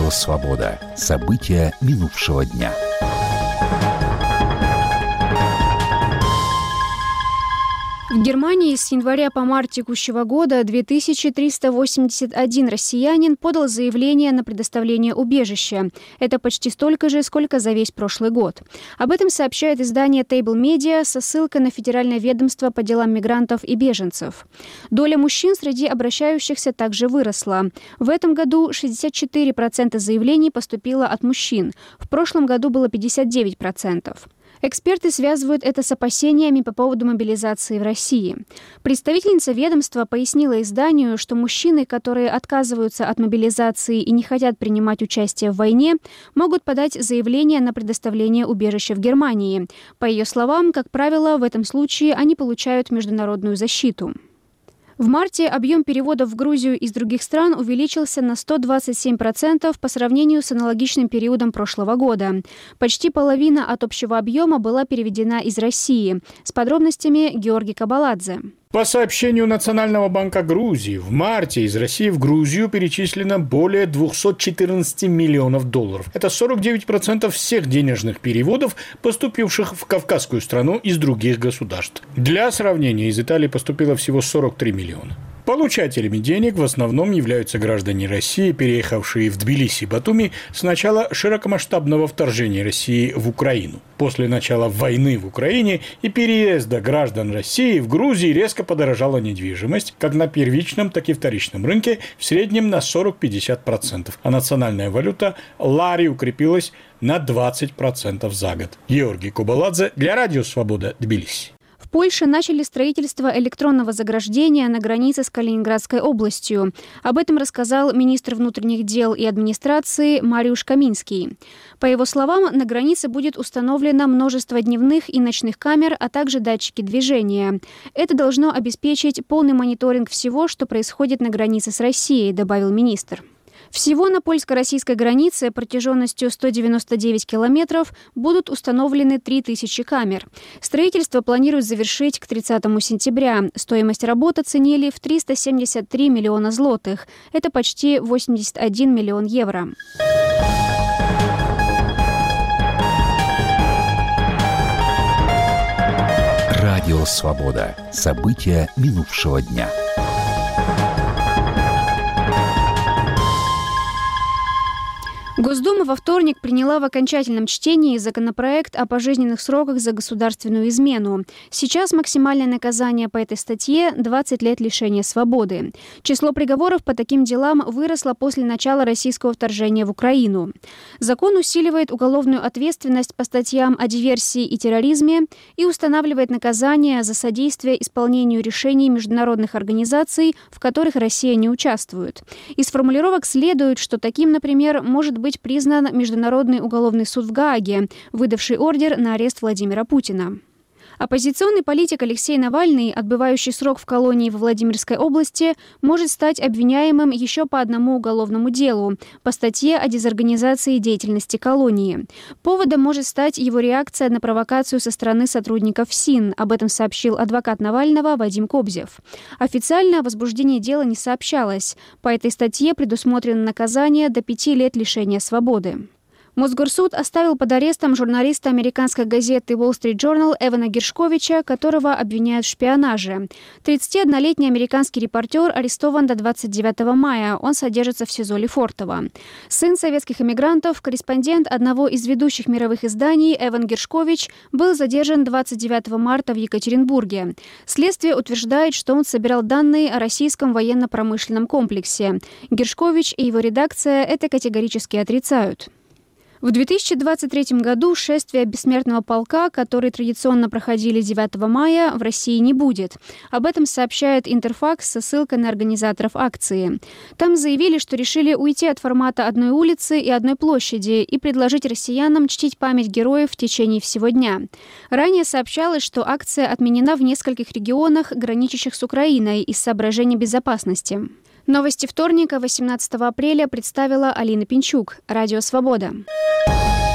Радио «Свобода». События минувшего дня. В Германии с января по март текущего года 2381 россиянин подал заявление на предоставление убежища. Это почти столько же, сколько за весь прошлый год. Об этом сообщает издание Table Media со ссылкой на Федеральное ведомство по делам мигрантов и беженцев. Доля мужчин среди обращающихся также выросла. В этом году 64% заявлений поступило от мужчин. В прошлом году было 59%. Эксперты связывают это с опасениями по поводу мобилизации в России. Представительница ведомства пояснила изданию, что мужчины, которые отказываются от мобилизации и не хотят принимать участие в войне, могут подать заявление на предоставление убежища в Германии. По ее словам, как правило, в этом случае они получают международную защиту. В марте объем переводов в Грузию из других стран увеличился на 127% по сравнению с аналогичным периодом прошлого года. Почти половина от общего объема была переведена из России. С подробностями Георгий Кабаладзе. По сообщению Национального банка Грузии, в марте из России в Грузию перечислено более 214 миллионов долларов. Это 49% всех денежных переводов, поступивших в Кавказскую страну из других государств. Для сравнения, из Италии поступило всего 43 миллиона. Получателями денег в основном являются граждане России, переехавшие в Тбилиси и Батуми с начала широкомасштабного вторжения России в Украину. После начала войны в Украине и переезда граждан России в Грузии резко подорожала недвижимость, как на первичном, так и вторичном рынке, в среднем на 40-50%, а национальная валюта лари укрепилась на 20% за год. Георгий Кабаладзе для Радио «Свобода», Тбилиси. В Польше начали строительство электронного заграждения на границе с Калининградской областью. Об этом рассказал министр внутренних дел и администрации Мариуш Каминский. По его словам, на границе будет установлено множество дневных и ночных камер, а также датчики движения. Это должно обеспечить полный мониторинг всего, что происходит на границе с Россией, добавил министр. Всего на польско-российской границе протяженностью 199 километров будут установлены 3000 камер. Строительство планируют завершить к 30 сентября. Стоимость работ оценили в 373 миллиона злотых. Это почти 81 миллион евро. Радио «Свобода». События минувшего дня. Госдума во вторник приняла в окончательном чтении законопроект о пожизненных сроках за государственную измену. Сейчас максимальное наказание по этой статье – 20 лет лишения свободы. Число приговоров по таким делам выросло после начала российского вторжения в Украину. Закон усиливает уголовную ответственность по статьям о диверсии и терроризме и устанавливает наказание за содействие исполнению решений международных организаций, в которых Россия не участвует. Из формулировок следует, что таким, например, может быть признан Международный уголовный суд в Гааге, выдавший ордер на арест Владимира Путина. Оппозиционный политик Алексей Навальный, отбывающий срок в колонии во Владимирской области, может стать обвиняемым еще по одному уголовному делу по статье о дезорганизации деятельности колонии. Поводом может стать его реакция на провокацию со стороны сотрудников СИН. Об этом сообщил адвокат Навального Вадим Кобзев. Официально о возбуждении дела не сообщалось. По этой статье предусмотрено наказание до 5 лет лишения свободы. Мосгорсуд оставил под арестом журналиста американской газеты Wall Street Journal Эвана Гершковича, которого обвиняют в шпионаже. 31-летний американский репортер арестован до 29 мая. Он содержится в СИЗО Лефортово. Сын советских эмигрантов, корреспондент одного из ведущих мировых изданий Эван Гершкович был задержан 29 марта в Екатеринбурге. Следствие утверждает, что он собирал данные о российском военно-промышленном комплексе. Гершкович и его редакция это категорически отрицают. В 2023 году шествия Бессмертного полка, которые традиционно проходили 9 мая, в России не будет. Об этом сообщает Интерфакс со ссылкой на организаторов акции. Там заявили, что решили уйти от формата одной улицы и одной площади и предложить россиянам чтить память героев в течение всего дня. Ранее сообщалось, что акция отменена в нескольких регионах, граничащих с Украиной, из соображений безопасности. Новости вторника, 18 апреля, представила Алина Пинчук. Радио «Свобода».